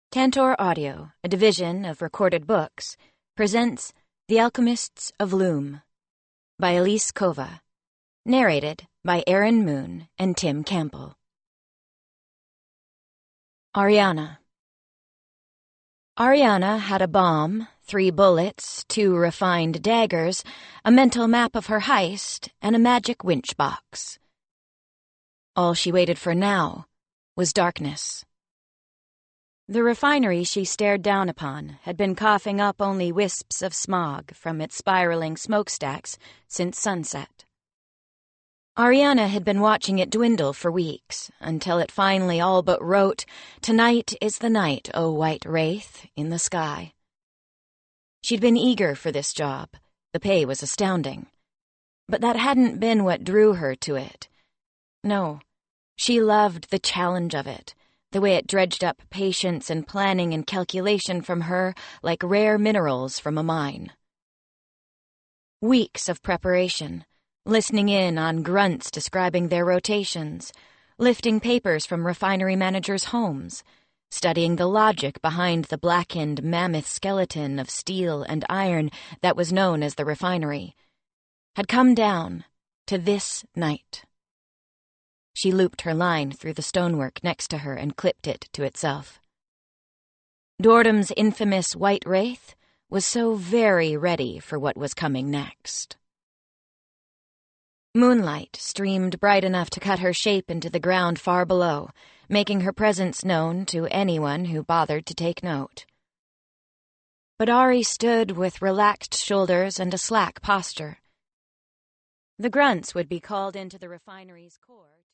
Tantor Audio, a division of Recorded Books, presents The Alchemists of Loom by Elise Kova, narrated by Aaron Moon and Tim Campbell. Ariana had a bomb, 3 bullets, 2 refined daggers, a mental map of her heist, and a magic winch box. All she waited for now was darkness. The refinery she stared down upon had been coughing up only wisps of smog from its spiraling smokestacks since sunset. Ariana had been watching it dwindle for weeks, until it finally all but wrote, "Tonight is the night, O white wraith," in the sky. She'd been eager for this job. The pay was astounding. But that hadn't been what drew her to it. No, she loved the challenge of it. The way it dredged up patience and planning and calculation from her like rare minerals from a mine. Weeks of preparation, listening in on grunts describing their rotations, lifting papers from refinery managers' homes, studying the logic behind the blackened mammoth skeleton of steel and iron that was known as the refinery, had come down to this night. She looped her line through the stonework next to her and clipped it to itself. Dordum's infamous white wraith was so very ready for what was coming next. Moonlight streamed bright enough to cut her shape into the ground far below, making her presence known to anyone who bothered to take note. But Ari stood with relaxed shoulders and a slack posture. The grunts would be called into the refinery's core